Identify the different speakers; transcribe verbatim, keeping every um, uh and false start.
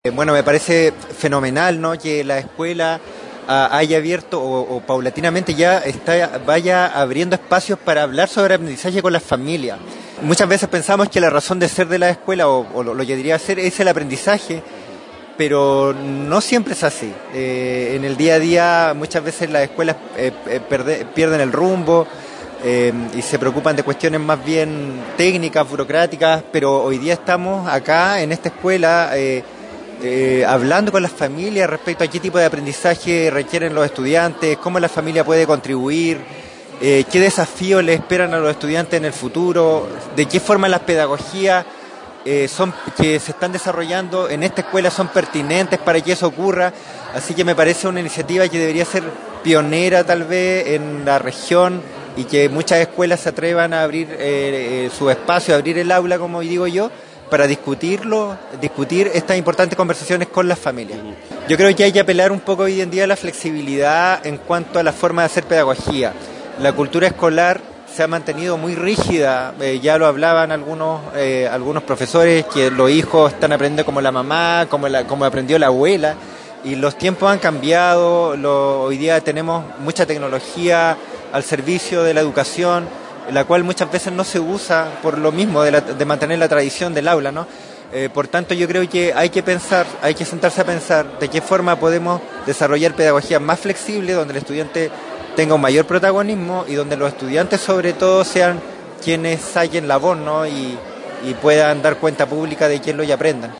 Speaker 1: Eh, Bueno, me parece fenomenal, ¿no?, que la escuela ah, haya abierto o, o paulatinamente ya está, vaya abriendo espacios para hablar sobre aprendizaje con las familias. Muchas veces pensamos que la razón de ser de la escuela o, o lo, lo que debería ser es el aprendizaje, pero no siempre es así. Eh, en el día a día muchas veces las escuelas eh, eh, perde- pierden el rumbo eh, y se preocupan de cuestiones más bien técnicas, burocráticas, pero hoy día estamos acá en esta escuela eh, eh, hablando con las familias respecto a qué tipo de aprendizaje requieren los estudiantes, cómo la familia puede contribuir, eh, qué desafíos le esperan a los estudiantes en el futuro, de qué forma las pedagogías eh, son, que se están desarrollando en esta escuela son pertinentes para que eso ocurra. Así que me parece una iniciativa que debería ser pionera tal vez en la región y que muchas escuelas se atrevan a abrir eh, eh, su espacio, a abrir el aula, como digo yo, para discutirlo, discutir estas importantes conversaciones con las familias. Yo creo que hay que apelar un poco hoy en día a la flexibilidad en cuanto a la forma de hacer pedagogía. La cultura escolar se ha mantenido muy rígida, eh, ya lo hablaban algunos eh, algunos profesores, que los hijos están aprendiendo como la mamá, como, la, como aprendió la abuela, y los tiempos han cambiado, lo, hoy día tenemos mucha tecnología al servicio de la educación, la cual muchas veces no se usa por lo mismo de, la, de mantener la tradición del aula, ¿no? Eh, por tanto, yo creo que hay que pensar, hay que sentarse a pensar de qué forma podemos desarrollar pedagogías más flexibles, donde el estudiante tenga un mayor protagonismo y donde los estudiantes sobre todo sean quienes saquen la voz, ¿no?, y, y puedan dar cuenta pública de quién lo y aprendan.